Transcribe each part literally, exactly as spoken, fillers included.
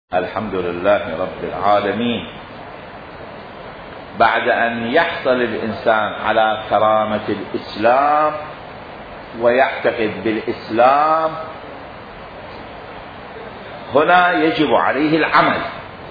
الحمد لله رب العالمين. بعد أن يحصل الإنسان على كرامة الإسلام ويعتقد بالإسلام، هنا يجب عليه العمل.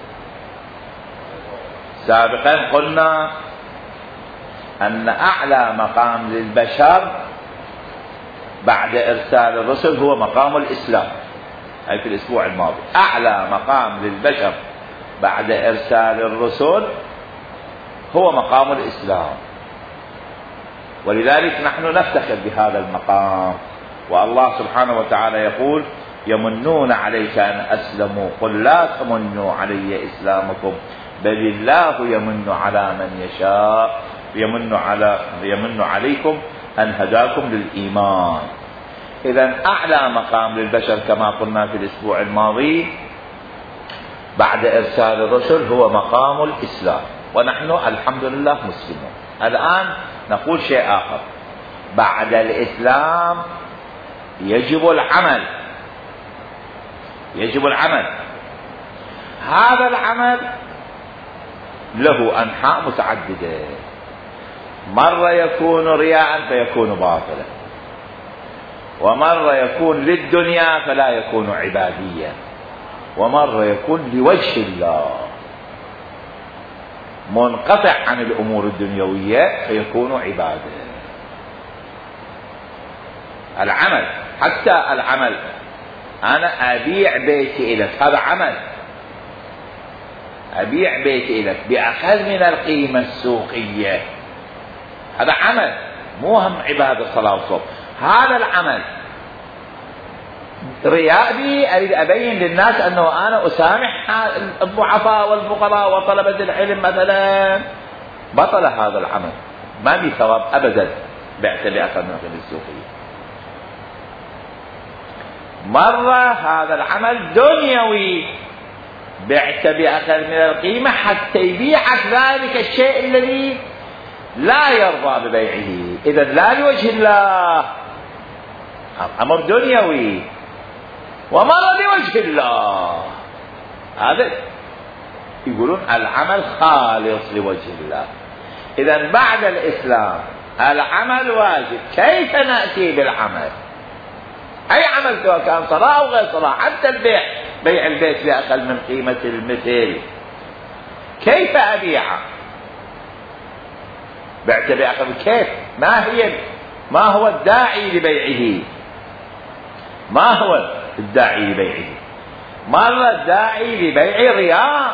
سابقا قلنا أن أعلى مقام للبشر بعد إرسال الرسل هو مقام الإسلام. هاي في الأسبوع الماضي، أعلى مقام للبشر بعد إرسال الرسل هو مقام الإسلام، ولذلك نحن نفتخر بهذا المقام. والله سبحانه وتعالى يقول: يمنون عليك أن أسلموا قل لا تمنوا علي إسلامكم بل الله يمن على من يشاء يمن على يمن عليكم أن هداكم للإيمان. إذن أعلى مقام للبشر كما قلنا في الأسبوع الماضي بعد إرسال الرسل هو مقام الإسلام، ونحن الحمد لله مسلمون. الآن نقول شيء آخر: بعد الإسلام يجب العمل. يجب العمل. هذا العمل له أنحاء متعددة، مرة يكون رياء فيكون باطلا، ومرة يكون للدنيا فلا يكون عباديا، ومرة يكون لوجه الله منقطع عن الأمور الدنيوية فيكون عبادة. العمل، حتى العمل، أنا أبيع بيتي إليك، هذا عمل. أبيع بيتي إليك بأقل من القيمة السوقية، هذا عمل، مو هم عبادة صلاة وصوم. هذا العمل رياء بي، أريد أبين للناس أنه أنا أسامح الضعفاء والفقراء وطلبة العلم مثلا، بطل هذا العمل، ما بي ثواب أبدا بعت بأقل من القيمة السوقية. مرة هذا العمل دنيوي، بعت بأقل من القيمة حتى يبيعك ذلك الشيء الذي لا يرضى ببيعه، إذا لا لوجه الله، أمر دنيوي، ومرة لوجه الله. هذا يقولون العمل خالص لوجه الله. إذا بعد الإسلام العمل واجب. كيف نأتي بالعمل؟ أي عمل، سواء كان صلاة أو غير صلاة، حتى البيع، بيع البيت بأقل من قيمة المثل، كيف أبيعه؟ بعت بأقل، كيف؟ ما هي ما هو الداعي لبيعه؟ ما هو الداعي لبيعه؟ مرة الداعي لبيع رياء،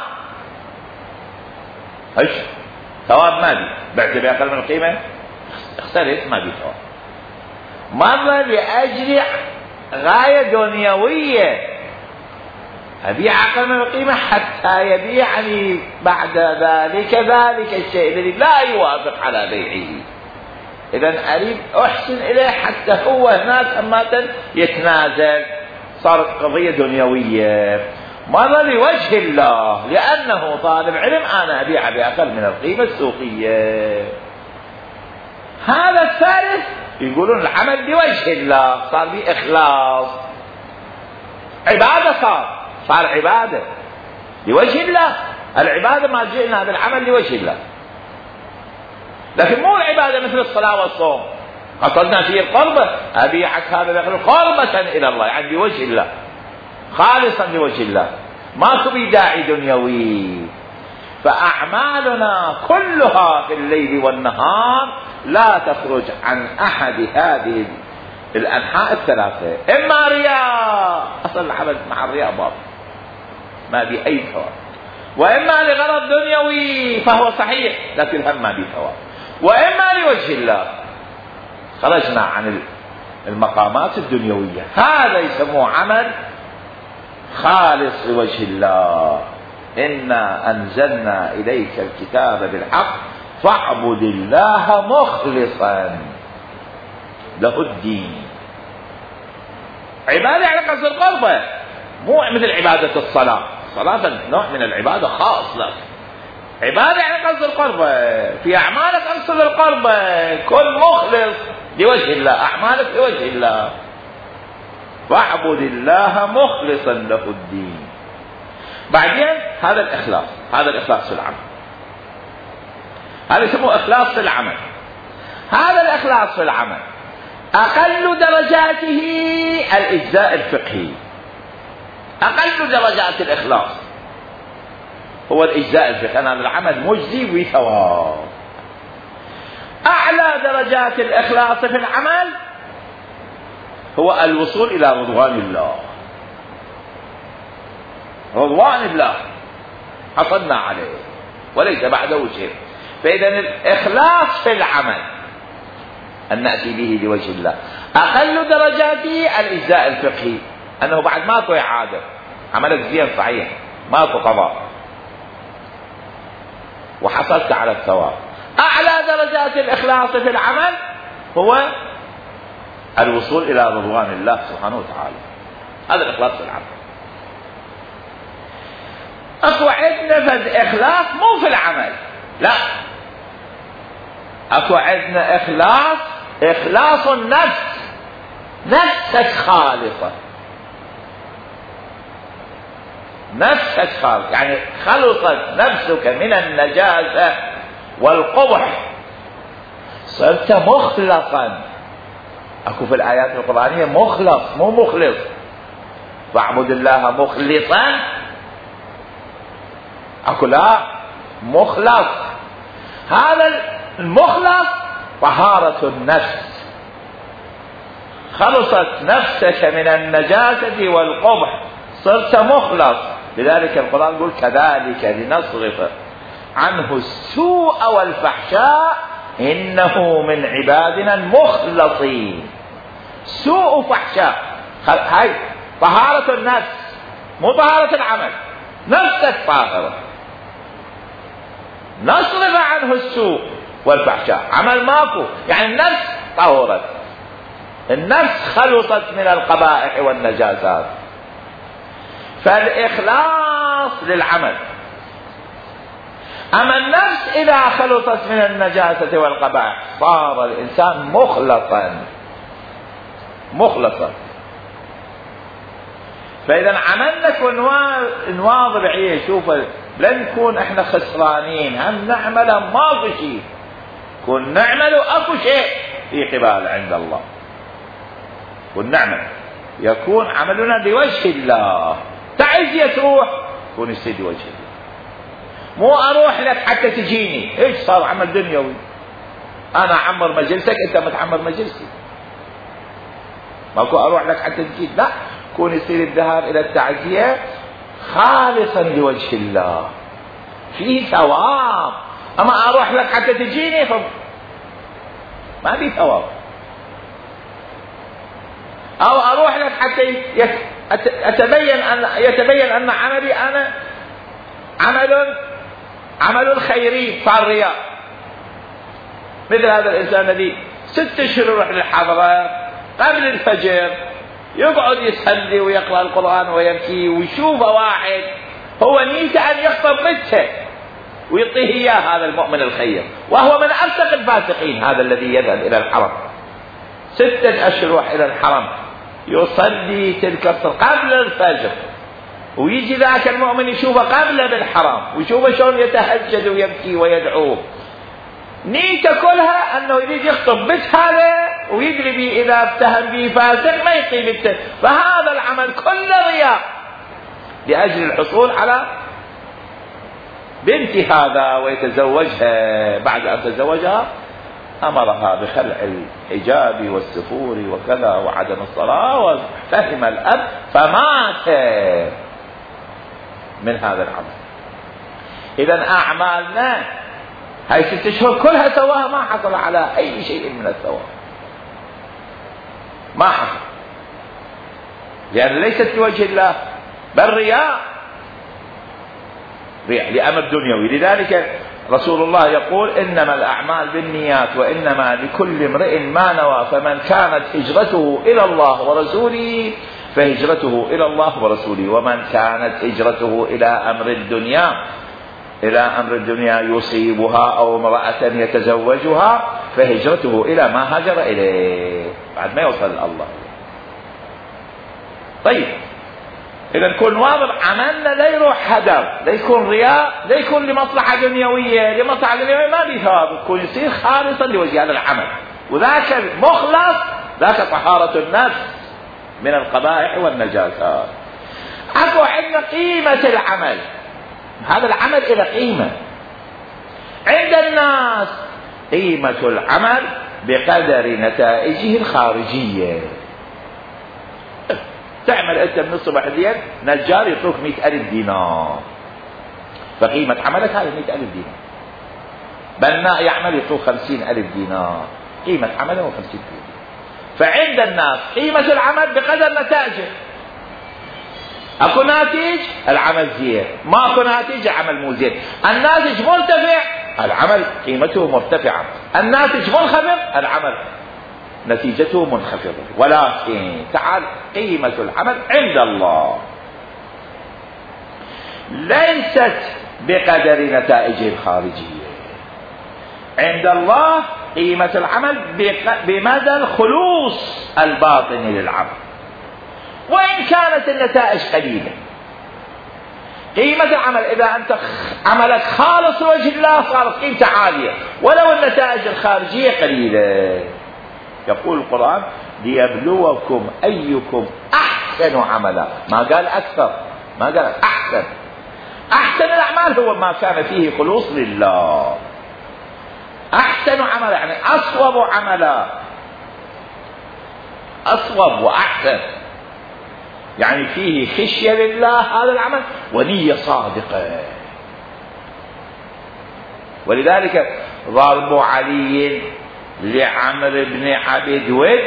ايش ثواب ما بي، بعت بأقل من القيمة اختلف، ما بي ثواب. مرة لأجل غاية دنيوية، أبيع أقل من القيمة حتى يبيعني بعد ذلك ذلك الشيء الذي لا يوافق على بيعه، إذن أريد أحسن إليه حتى هو هناك أماتا يتنازل، صارت قضية دنيوية. مرة لوجه الله، لأنه طالب علم أنا أبيع بأقل من القيمة السوقية. هذا الثالث يقولون العمل لوجه الله، صار به إخلاص، عبادة، صار صار عبادة لوجه الله. العبادة ما جئنا بالعمل لوجه الله، لكن مو العبادة مثل الصلاة والصوم قصدنا فيه القربة، أبيعك هذا داخل قربة إلى الله، يعني لوجه الله، خالصا لوجه الله، ماكو بداعي دنيوي. فأعمالنا كلها في الليل والنهار لا تخرج عن أحد هذه الأنحاء الثلاثة: إما رياء، أصل العمل مع الرياء باطل ما بي أي ثواب، وإما لغرض دنيوي فهو صحيح لكن هم ما بي ثواب، وإما لوجه الله، خرجنا عن المقامات الدنيوية. هذا يسموه عمل خالص لوجه الله. إنا أنزلنا إليك الكتاب بالحق فاعبد الله مخلصا له الدين. عبادة على قصد القربة، مو مثل عبادة الصلاة، الصلاة نوع من العبادة خاص لك، عبادة على قصد القربة، في أعمالك أقصد القربة، كن مخلص لوجه الله، أعمالك لوجه الله. فاعبد الله مخلصا له الدين. بعدين هذا الإخلاص، هذا الإخلاص في العمل، هذا يسموه إخلاص في العمل. هذا الإخلاص في العمل أقل درجاته الإجزاء الفقهي، أقل درجات الإخلاص هو الإجزاء الفقهي، أنا العمل مجزي وثواب. أعلى درجات الإخلاص في العمل هو الوصول إلى رضوان الله، رضوان الله حصلنا عليه وليس بعده شيء. فإذا الإخلاص في العمل أن نأتي به لوجه الله. أقل درجاته الإجزاء الفقهي، أنه بعد ماكو إعادة، عملك زين صحيح ماكو قضاء وحصلت على الثواب. أعلى درجات الإخلاص في العمل هو الوصول إلى رضوان الله سبحانه وتعالى، هذا الإخلاص في العمل. أكو عندنا فد إخلاص مو في العمل، لا، أكو عندنا إخلاص إخلاص النفس، نفسك خالصة، نفسك خالصة، يعني خلصت نفسك من النجاسة والقبح، صرت مخلصا. أكو في الآيات القرآنية مخلص مو مخلص، فاعبد الله مخلصا، أكو لا مخلص. هذا المخلص طهارة النفس، خلصت نفسك من النجاسة والقبح، صرت مخلص. لذلك القرآن يقول كذلك لنصرف عنه السوء والفحشاء إنه من عبادنا المخلصين. سوء وفحشاء، هاي طهارة النفس مو طهارة العمل، نفسك طاهرة، نصرف عنه السوء والفحشاء، عمل ماكو، يعني النفس طهرت، النفس خلصت من القبائح والنجاسات. فالإخلاص للعمل. أما النفس إذا خلصت من النجاسة والقبائح صار الإنسان مخلصا مخلصا. فإذا عملنا نواظب عليه، شوف لن نكون احنا خسرانين، هم نعمل ما في شيء، كن نعمل أكو شيء في قبال عند الله، كن نعمل يكون عملنا لوجه الله. تعزية تروح كون يصير لوجه الله، مو أروح لك حتى تجيني، إيش صار عمل دنيوي، أنا أعمر مجلسك أنت ما تعمر مجلسي، ماكو أروح لك حتى تجيني، لا، كون يصير الذهاب إلى التعزية خالصا لوجه الله فيه ثواب. أما أروح لك حتى تجيني ما في ثواب، أو أروح لك حتى أتبين أن يتبين أن عملي أنا عمل عمل خيري صار رياء. مثل هذا الإنسان الذي ست أشهر يروح للحضرة قبل الفجر يقعد يصلي ويقرأ القرآن ويبكي، ويشوف واحد هو نيته أن يخطب بنته ويعطيه إياه، هذا المؤمن الخير، وهو من أفسق الفاسقين هذا الذي يذهب إلى الحرم ستة أشهر يروح إلى الحرم يصلي تلك الصلاة قبل الفجر، ويجي ذاك المؤمن يشوفه قبل بالحرام ويشوفه شلون يتهجد ويبكي ويدعوه، نيته كلها أنه يريد يخطب بنت هذا ويدري به إذا اتهم به فاسق ما يطيب بنته. فهذا العمل كله رياء لأجل الحصول على بنت هذا ويتزوجها. بعد أن تزوجها أمرها بخلع الحجاب والسفور وكذا وعدم الصلاة، وفهم الأب فمات من هذا العمل. إذن أعمالنا هاي ست أشهر كلها سواها ما حصل على أي شيء من الثواب، ما حصل، لأن ليست لوجه الله بل رياء، رياء لأمر دنيوي. لذلك رسول الله يقول إنما الأعمال بالنيات وإنما لكل امرئ ما نوى، فمن كانت هجرته إلى الله ورسوله فهجرته إلى الله ورسوله، ومن كانت هجرته إلى أمر الدنيا إلى أمر الدنيا يصيبها أو امرأة يتزوجها فهجرته إلى ما هاجر إليه بعد ما يوصل الله. طيب إذا نكون واضح عملنا لا يروح هدر، لا يكون رياء، لا يكون لمصلحة دنيوية، لمصلحة دنيوية ما بي ثواب، يكون يصير خالصا لوجه هذا العمل، وذاك مخلص، ذاك طهارة النفس من القبائح والنجاسات. أكو عندنا قيمة العمل، هذا العمل إلى قيمة عند الناس. قيمة العمل بقدر نتائجه الخارجية. تعمل أنت من الصبح لليل نجار يعطوك مئة ألف دينار، فقيمة عملك هذا مئة ألف دينار. بناء يعمل يعطوك خمسين ألف دينار، قيمة عمله خمسين ألف دينار. فعند الناس قيمة العمل بقدر نتائجه. اكو ناتج العمل زين، ما اكو ناتج العمل مو زين. الناتج مرتفع العمل قيمته مرتفعة، الناتج منخفض العمل نتيجته منخفضة. ولكن تعال قيمة العمل عند الله ليست بقدر نتائجه الخارجية. عند الله قيمة العمل بمدى الخلوص الباطني للعمل، وإن كانت النتائج قليلة. قيمة العمل إذا أنت عملك خالص لوجه الله صارت قيمته عالية، ولو النتائج الخارجية قليلة. يقول القرآن ليبلوكم أيكم أحسن عملا، ما قال أكثر، ما قال أحسن. أحسن الأعمال هو ما كان فيه خلوص لله. أحسن عملا يعني أصوب عملا، أصوب وأحسن يعني فيه خشية لله هذا العمل ونية صادقة. ولذلك ضرب علي لعمرو بن عبد ود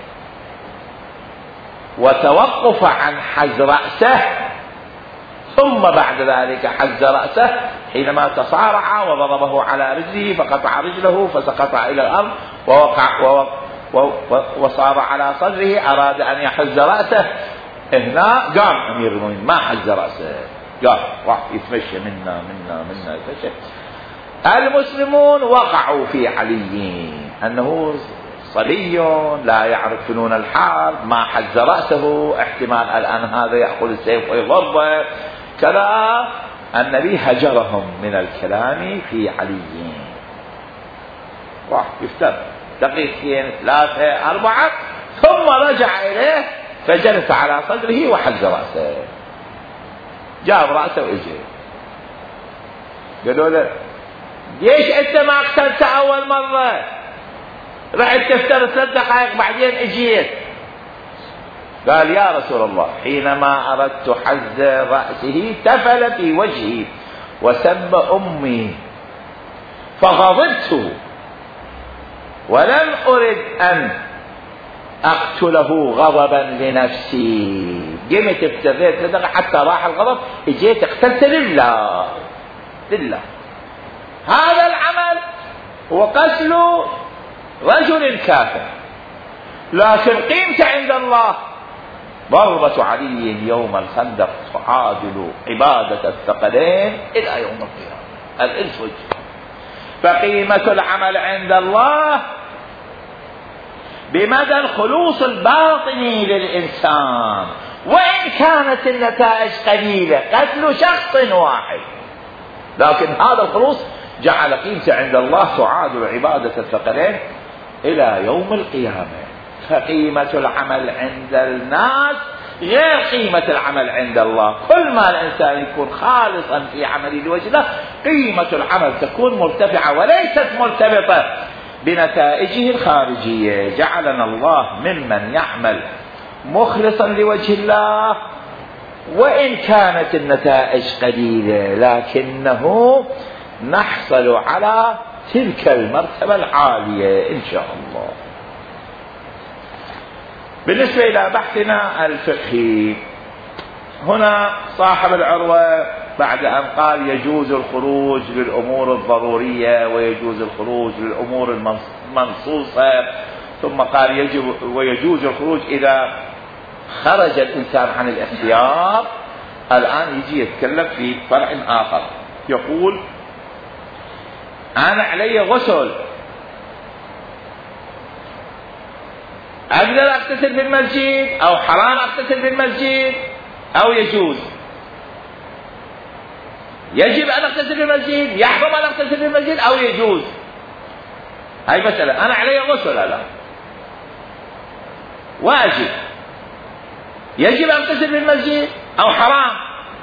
وتوقف عن حز رأسه، ثم بعد ذلك حز رأسه حينما تصارع وضربه على رجله فقطع رجله فسقط إلى الأرض ووقع وصار على صدره، أراد أن يحز رأسه. هنا قام أمير المؤمنين ما حز رأسه، قام راح يتمشى منا منا منا يتمشى. المسلمون وقعوا في علي أنه صبي لا يعرف فنون الحرب، ما حز رأسه، احتمال الآن هذا يأخذ السيف ويضربه كذا. النبي هجرهم من الكلام في علي، راح يفتر دقيقتين ثلاثة أربعة ثم رجع إليه فجلس على صدره وحز رأسه، جاب رأسه وإجي. قالوا له ليش أنت ما قتلت أول مرة؟ رحت تفتر ثلاث دقائق بعدين إجيت. قال يا رسول الله حينما أردت حز رأسه تفل في وجهي وسب أمي فغضبت ولم أرد أن أقتله غضبا لنفسي. قمت ابتغيت حتى راح الغضب، اجيت اقتلت لله لله. هذا العمل هو قتل رجل كافر، لكن قيمته عند الله ضربة علي يوم الخندق تعادل عبادة الثقلين إلى يوم القيامة، الإنس والجن. فقيمة العمل عند الله بمدى الخلوص الباطني للإنسان، وإن كانت النتائج قليلة، قتل شخص واحد، لكن هذا الخلوص جعل قيمته عند الله تعادل عبادة الثقلين إلى يوم القيامة. فقيمة العمل عند الناس غير قيمة العمل عند الله. كل ما الإنسان يكون خالصا في عمله لوجه الله قيمة العمل تكون مرتفعة وليست مرتبطة بنتائجه الخارجية. جعلنا الله ممن يعمل مخلصا لوجه الله وإن كانت النتائج قليلة، لكنه نحصل على تلك المرتبة العالية إن شاء الله. بالنسبة إلى بحثنا الفقهي، هنا صاحب العروة بعد أن قال يجوز الخروج للأمور الضرورية ويجوز الخروج للأمور المنصوصة، ثم قال يجب ويجوز الخروج إذا خرج الإنسان عن الاختيار. الآن يجي يتكلم في فرع آخر، يقول أنا علي غسل، أقدر أغتسل بالمسجد أو حرام أغتسل بالمسجد؟ أو يجوز؟ يجب أن أغتسل في المسجد، يحرم أن أغتسل في المسجد، أو يجوز؟ هاي مسألة. أنا علي غسل الآن واجب، يجب أن أغتسل في المسجد أو حرام؟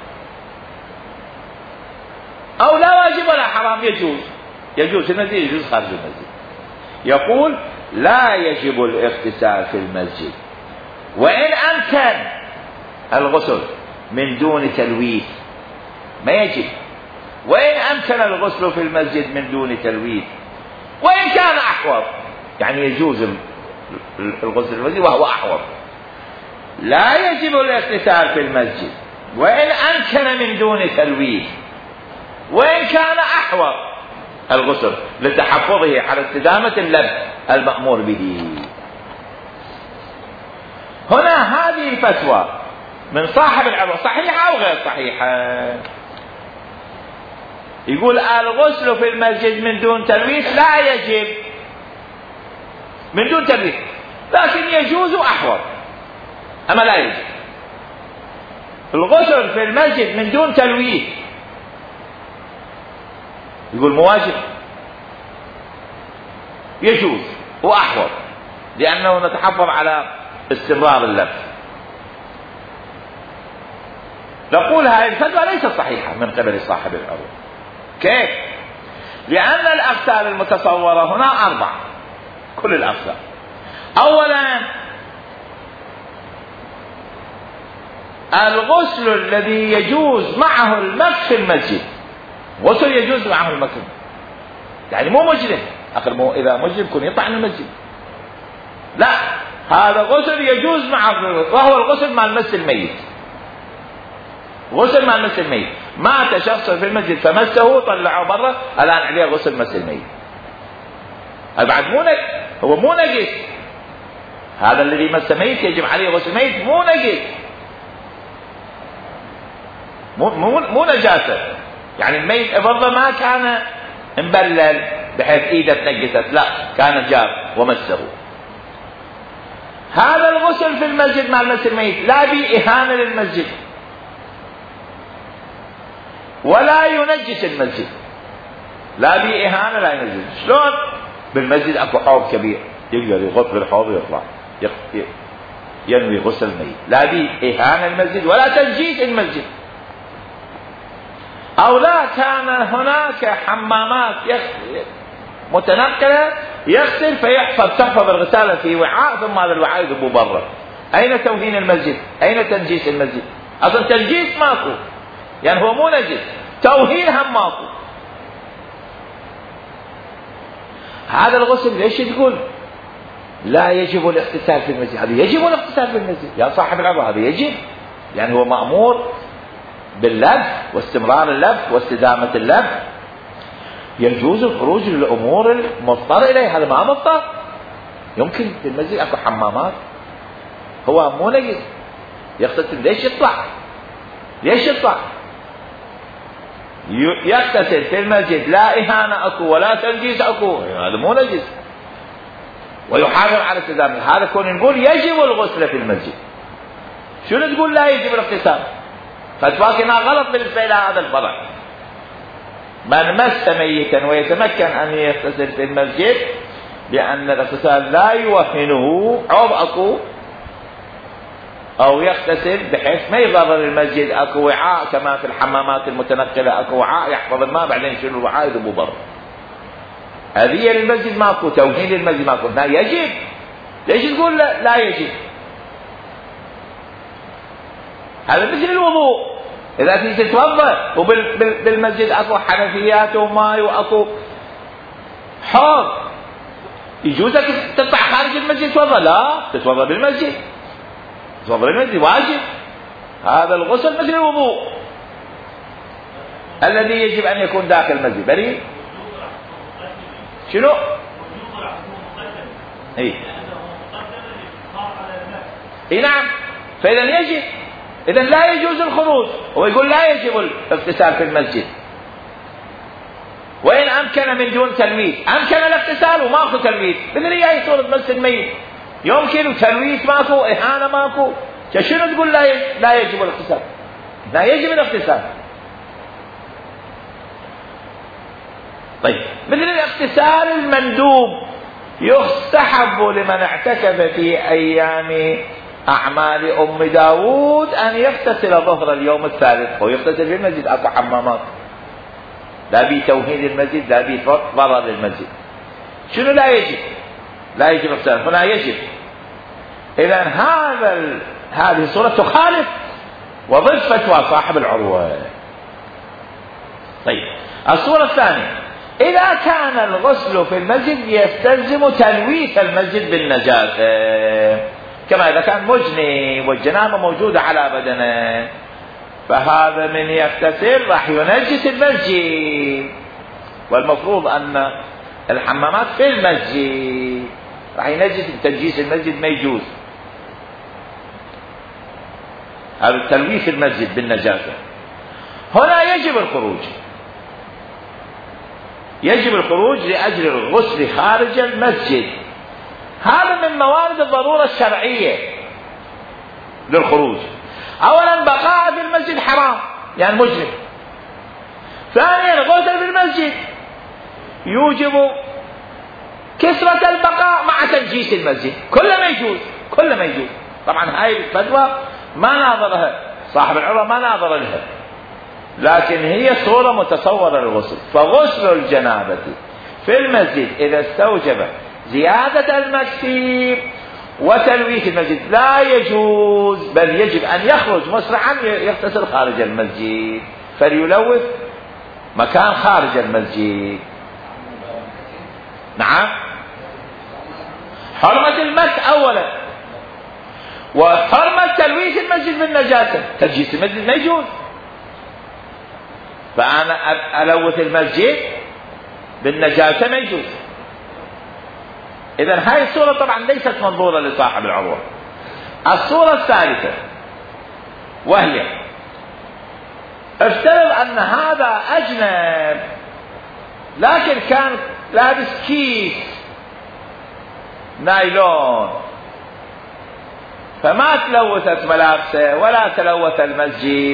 أو لا واجب ولا حرام، يجوز. يجوز في المسجد، يجوز خارج المسجد. يقول لا يجب الاغتسال في المسجد وإن أمكن الغسل من دون تلويث، ما يجب. وإن أمكن الغسل في المسجد من دون تلويث، وإن كان أحوط، يعني يجوز الغسل في المسجد وهو أحوط. لا يجب الاغتسال في المسجد وإن أمكن من دون تلويث، وإن كان أحوط الغسل لتحفظه على استدامة اللبس المأمور به. هنا هذه الفتوى من صاحب العروة صحيحة أو غير صحيحة؟ يقول الغسل في المسجد من دون تلويث لا يجب من دون تلويث، لكن يجوز أحوط، أما لا يجب. الغسل في المسجد من دون تلويث يقول مواجب، يجوز وأحوط، لأنه نتحفظ على استمرار اللبس. نقول هذه الفتوى ليست صحيحة من قبل صاحب العروة. كيف؟ لأن الأغسال المتصورة هنا أربعة، كل الأغسال. أولا الغسل الذي يجوز معه المكث في المسجد، غسل يجوز معه المكث، يعني مو مجرم، أخر مو إذا مجرم كن يطلع من المسجد، لا، هذا غسل يجوز معه، وهو الغسل مع المس الميت. غسل مع المس الميت، مات شخص في المسجد فمسه طلعه برا، الآن عليه غسل مس الميت. بعد مو نجس، هو مو نجس، هذا الذي مس ميت يجب عليه غسل ميت، مو نجس، مو مو مو نجاسة. يعني الميت برضه ما كان مبلل بحيث ايده تنجست، لا، كان جار ومسه. هذا الغسل في المسجد مع المس الميت لا به إهانة للمسجد ولا ينجس المسجد، لا به إهانة لا ينجس. شلون؟ بالمسجد اكو حوض كبير يقدر يغط بالحوض ويطلع ينوي غسل الميت، لا به إهانة المسجد ولا تنجيس المسجد. أو لا كان هناك حمامات متنقلة يغسل فيحفظ تحفظ الغسالة في وعاء، ثم هذا الوعاء يذبه برا. أين توهين المسجد؟ أين تنجيس المسجد؟ أصلا تنجيس ماكو، يعني هو مو نجس، توهين هم ماكو. هذا الغسل ليش تقول لا يجب الاغتسال في المسجد؟ هذا يجب الاغتسال في المسجد يا صاحب العبارة، هذا يجب، يعني هو مأمور باللبس واستمرار اللبس واستدامة اللبس. يجوز الخروج للأمور المضطر إليه، هذا ما مضطر، يمكن في المسجد أكو حمامات، هو مو نجس يغتسل، ليش يطلع؟ ليش يطلع؟ يغتسل في المسجد، لا إهانة أكو ولا تنجيس أكو، هذا مو نجس ويحافظ على استدامة. هذا كون نقول يجب الغسل في المسجد، شنو تقول لا يجب الاغتسال؟ فتواكنا غلط بالنسبة إلى هذا الفرع. من مس ميتا ويتمكن أن يغتسل في المسجد، لأن الاغتسال لا يوهنه عوض أكو، أو يغتسل بحيث ما يضرر المسجد، أكو وعاء كما في الحمامات المتنقلة، أكو وعاء يحفظ الماء بعدين يشيل الوعاء يذبوا برا. هذه للمسجد ماكو، توهين للمسجد ماكو، لا يجب. ليش تقول لا, لا يجب؟ هذا مثل الوضوء، إذا تيجي تتوضأ وبالمسجد أكو حنفيات وماء وأكو حوض، يجوزك تطلع خارج المسجد تتوضأ؟ لا، تتوضأ بالمسجد، تتوضأ بالمسجد واجب. هذا الغسل مثل الوضوء الذي يجب أن يكون داخل المسجد. بريء شنو؟ إيه إيه نعم، فإذا يجب، إذا لا يجوز الخروج. هو يقول لا يجب الاغتسال في المسجد وإن أمكن من دون تلويث. أمكن الاغتسال وماكو تلويث، مثل هي صورة مس الميت، يمكن تلويث ماكو، إهانة ماكو، شنو تقول لا لا يجب الاغتسال؟ لا يجب الاغتسال. طيب مثل الاغتسال المندوب يستحب لمن اعتكف في ايام اعمال ام داود ان يغتسل ظهر اليوم الثالث، ويغتسل في المسجد، اكو حمامات، لا بي توهين المسجد، لا بي ضرر المسجد. شنو لا يجب؟ لا يجب الاغتسال، هنا يجب. اذا هذا ال... هذه الصورة تخالف وضد فتوى صاحب العروة. طيب الصورة الثانية، إذا كان الغسل في المسجد يستلزم تلويث المسجد بالنجاسة، كما إذا كان مجنب والجنابة موجودة على بدنه، فهذا من يغتسل راح ينجس المسجد، والمفروض أن الحمامات في المسجد راح ينجس، تنجيس المسجد ما يجوز. هذا تلويث المسجد بالنجاسة. هنا يجب الخروج، يجب الخروج لأجل الغسل خارج المسجد. هذا من موارد الضرورة الشرعية للخروج. أولا بقاء في المسجد حرام يعني مجرم. ثانيا الغسل في المسجد يوجب كسرة البقاء مع تنجيس المسجد، كل ما يجوز كل ما يجوز. طبعا هاي الفتوى ما ناظرها صاحب العروة، ما ناظر لها، لكن هي صورة متصورة للغسل. فغسل الجنابة في المسجد إذا استوجب زيادة المكث وتلويث المسجد لا يجوز، بل يجب أن يخرج مسرعا يغتسل خارج المسجد، فليلوث مكان خارج المسجد. نعم، حرمة المكث أولا، وحرمة تلويث المسجد بالنجاسة. تنجيس المسجد ما يجوز، فأنا ألوث المسجد بالنجاسة ما يجوز. إذن هاي الصورة طبعا ليست منظورة لصاحب العروة. الصورة الثالثة وهي افترض أن هذا أجنب لكن كان لابس كيس نايلون، فما تلوثت ملابسه ولا تلوث المسجد.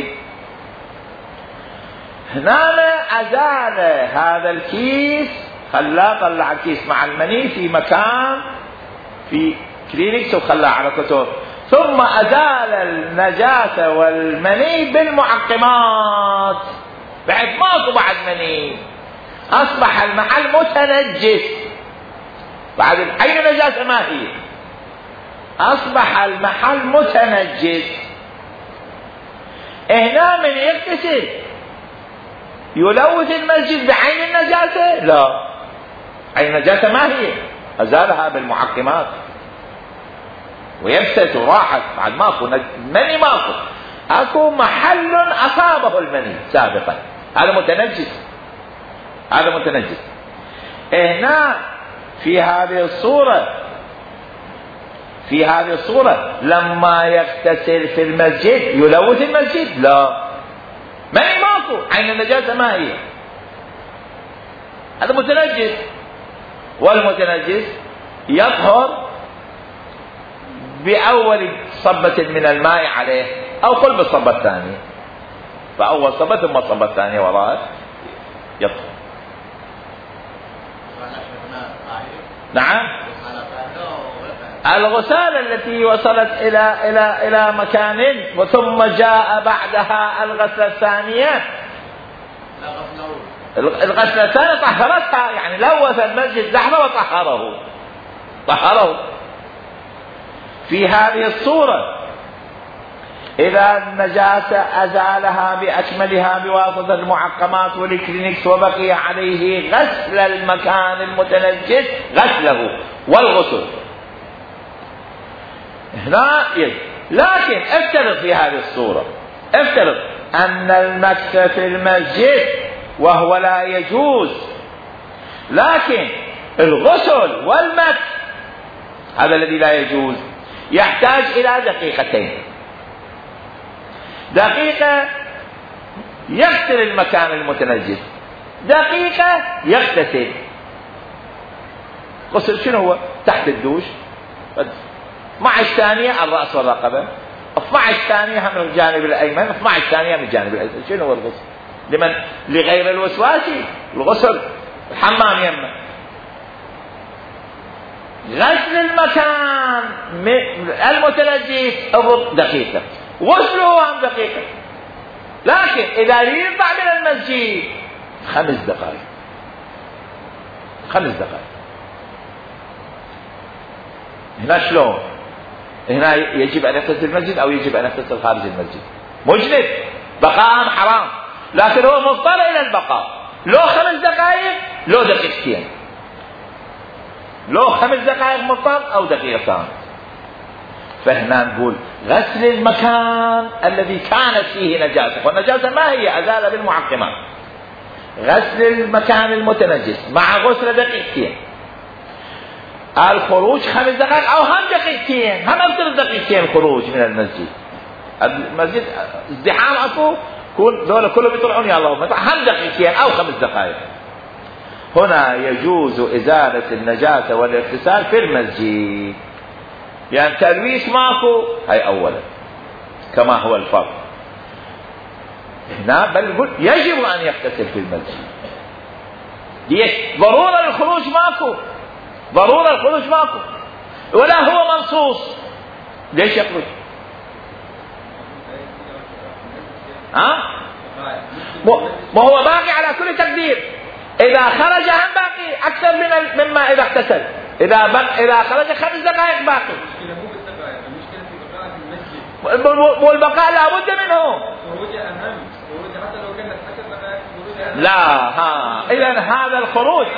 هنا أزال هذا الكيس، خلاه طلع الكيس مع المني في مكان في كلينكس وخلاه على كتب، ثم أزال النجاسة والمني بالمعقمات بعد ماكو بعد مني، أصبح المحل متنجس. بعد أي نجاسة ما هي، أصبح المحل متنجس. هنا من يغتسل يلوث المسجد بعين النجاسة؟ لا، عين النجاسة ما هي، أزالها بالمعقمات ويبست وراحت. بعد ماكو مني، ماكو أكو محل أصابه المني سابقا، هذا متنجس، هذا متنجس. هنا في هذه الصورة في هذه الصورة لما يغتسل في المسجد يلوث المسجد؟ لا، ما هي ماكو، عين النجاسة ما هي، هذا متنجس. والمتنجس يطهر بأول صبة من الماء عليه، أو قل بالصبة الثانية، فأول صبة ثم الصبة الثانية وراء يطهر. نعم، الغسالة التي وصلت إلى إلى إلى مكان وثم جاء بعدها الغسلة الثانية، الغسلة الثانية طهرتها، يعني لوث المسجد لحظة وطهره طهره. في هذه الصورة إذا النجاسة أزالها بأكملها بواسطة المعقمات والكلينكس وبقي عليه غسل المكان المتنجس، غسله والغسل هنا يجب. لكن افترض في هذه الصورة، افترض أن المكث في المسجد وهو لا يجوز، لكن الغسل والمكث هذا الذي لا يجوز يحتاج إلى دقيقتين. دقيقة يغسل المكان المتنجس، دقيقة يغتسل. غسل شنو هو؟ تحت الدوش، مع الثانية الرأس والرقبة، اثني عشر ثانية من الجانب الأيمن، اثني عشر ثانية من الجانب الأيمن. شنو هو الغسل؟ لمن؟ لغير الوسواسي. الغسل الحمام يمه. غسل المكان المتنجس دقيقة، غسله هم دقيقة، لكن إذا يطلع من المسجد خمس دقائق خمس دقائق. هنا شلون؟ هنا يجب أن يغتسل المسجد أو يجب أن يغتسل خارج المسجد؟ مجند، بقاء حرام، لكن هو مضطر إلى البقاء. لو خمس دقائق لو دقيقتين، لو خمس دقائق مضطر أو دقيقتان. فهنا نقول غسل المكان الذي كانت فيه نجاسة، والنجاسة ما هي؟ أزالة بالمعقمات. غسل المكان المتنجس مع غسل دقيقتين. الخروج خمس دقائق أو هم دقيقتين، هم أكثر دقيقتين الخروج من المسجد. المسجد ازدحام أكو، كل دول كلهم يطلعون يا الله، هم دقيقتين أو خمس دقائق. هنا يجوز إزالة النجاسة والاغتسال في المسجد، يعني تلويث ماكو، هاي أولا كما هو الفرق. هنا بل يقول يجب أن يغتسل في المسجد. ليش؟ ضرورة الخروج ماكو، ضرورة الخروج ماكو، ولا هو منصوص. ليش يخرج؟ ها؟ ما هو باقي على كل تقدير. إذا خرج هم باقي أكثر من مما إذا اغتسل. إذا بق... إذا خرج خمس دقائق باقي. المشكلة مو بالدقائق، المشكلة في بقاء في المسجد. والبقاء لابد منه. خروجه أهم، خروجه حتى لو كانت عشر دقائق خروجه أهم. لا ها، إذا هذا الخروج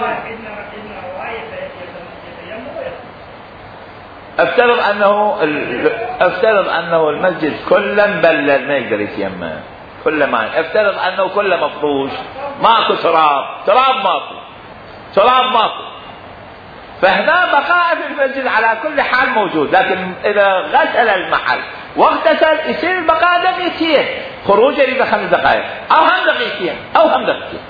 افترض أنه ال... افترض أنه المسجد كله مبلل ما يقدر يتيمم، كل ما افترض أنه كله مفروش، ماكو تراب، تراب ماكو، تراب ماكو، فهنا بقاء في المسجد على كل حال موجود. لكن إذا غسل المحل واغتسل يصير البقاء دقيقتين، خروجه إذا خمس دقائق أو هم دقيقتين أو هم دقيقتين.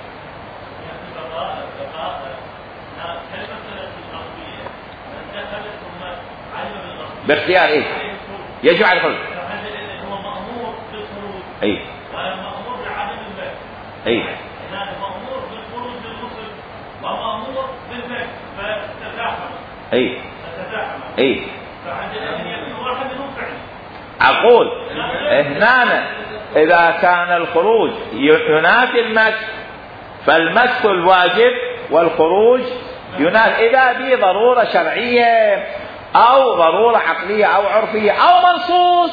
باختيار إيه؟ يجب على الخروج. هو مأمور بالخروج. أي. مأمور بعدم البيت. أي. مأمور بالخروج بالغسل ومأمور بالبيت فتتزاحم. أي. تتزاحم. أي. فعندنا أن يكون واحد منهم فعل. أقول هنا إذا كان الخروج ينافي المسح فالمسح الواجب والخروج ينافي. إذا به ضرورة شرعية أو ضرورة عقلية أو عرفية أو منصوص،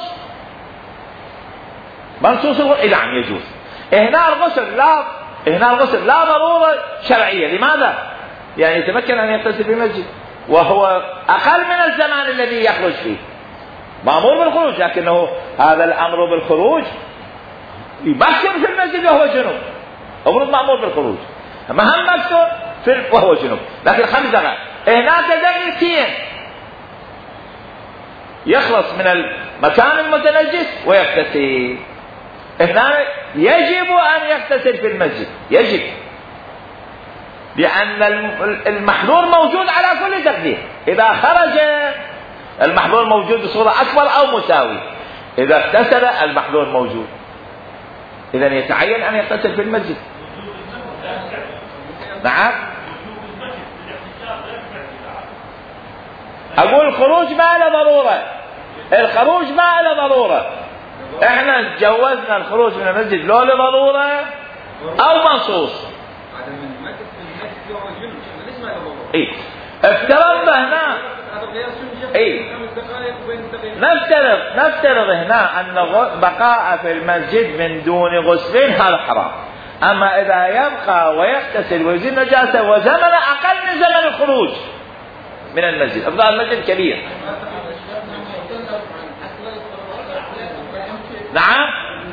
منصوص الغسل نعم يجوز. هنا الغسل لا، هنا الغسل لا ضرورة شرعية. لماذا؟ يعني يتمكن أن يغتسل في المسجد وهو أقل من الزمان الذي يخرج فيه، مأمور بالخروج، لكنه هذا الأمر بالخروج يبكر في المسجد وهو جنوب، أمر مأمور بالخروج، أما هم مكتور في وهو جنوب. لكن خمس دقائق هناك دقيقتين يخلص من المكان المتنجس ويغتسل. هنا يجب أن يغتسل في المسجد، يجب، لأن المحظور موجود على كل تقدير. إذا خرج المحظور موجود بصورة أكبر أو مساوي، إذا اغتسل المحظور موجود، إذن يتعين أن يغتسل في المسجد. نعم. أقول الخروج ما له ضرورة، الخروج ما له ضرورة. احنا جوزنا الخروج من المسجد لو لضرورة أو منصوص. إيه افترضنا هنا إيه نفترض نفترض هنا أن بقاء في المسجد من دون غسل هذا حرام. أما إذا يبقى ويغتسل ويزيل نجاسة وزمن أقل من زمن الخروج من المسجد، أفضل المسجد كبير. نعم،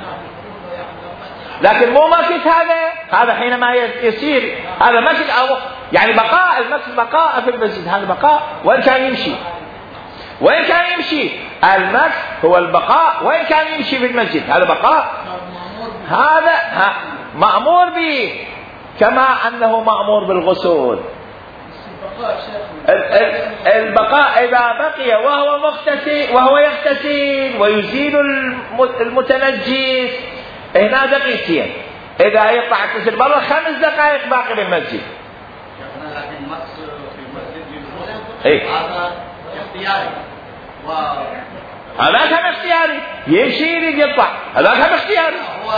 لكن مو مكث هذا، هذا حينما يصير هذا مكث أو يعني بقاء المكث بقاء في المسجد، هذا بقاء وإن كان يمشي، وإن كان يمشي المكث هو البقاء وإن كان يمشي في المسجد، هذا بقاء، هذا مأمور به كما أنه مأمور بالغسل. البقاء إذا بقي وهو مغتسل وهو يغتسل ويزيل المتنجس هنا دقيقتين. إذا يطلع يغتسل برا خمس دقائق باقي بالمسجد. لكن مس في المسجد إيه؟ هذا اختياري و هذا كان اختياري يشيل يقطع هذا كان اختياري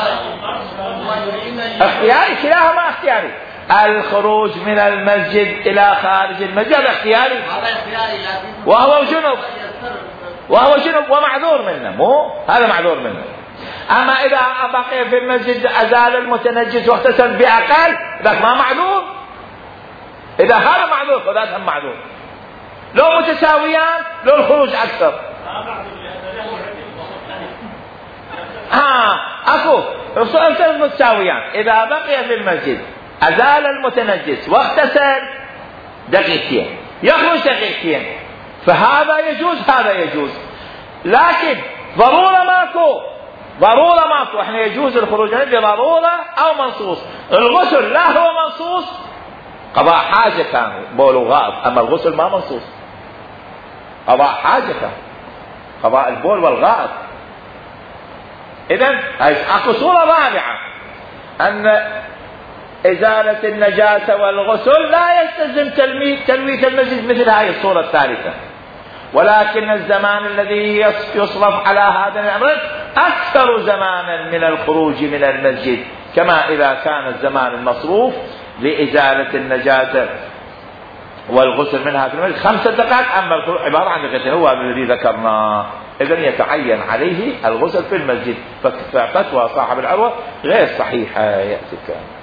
اختياري كلاهما اختياري. الخروج من المسجد إلى خارج المسجد اختياري وهو جنب وهو جنب ومعذور منه مو هذا معذور منه. أما إذا بقي في المسجد أزال المتنجس واغتسل بأقل ذاك ما معذور. إذا هذا معذور فذاك هم معذور. لو متساويان لو الخروج أكثر. ها أكو السؤال متساويان. إذا بقي في المسجد أزال المتنجس واغتسل دقيقتين يخرج دقيقتين فهذا يجوز هذا يجوز. لكن ضرورة ماكو ضرورة ماكو احنا يجوز الخروج بضرورة أو منصوص. الغسل لا هو منصوص قضاء حاجة كان بول وغائط. أما الغسل ما منصوص قضاء حاجة كان قضاء البول والغائط. إذن أكو صورة رابعة أن إزالة النجاسة والغسل لا يستلزم تلويث المسجد مثل هذه الصورة الثالثة. ولكن الزمان الذي يصرف على هذا الأمر أكثر زمانا من الخروج من المسجد كما إذا كان الزمان المصروف لإزالة النجاسة والغسل منها في المسجد خمسة دقائق. أما الخروج عبارة عن دقيقتين هو الذي ذكرناه. إذن يتعين عليه الغسل في المسجد. ففتوى صاحب العروة غير صحيحة يأتي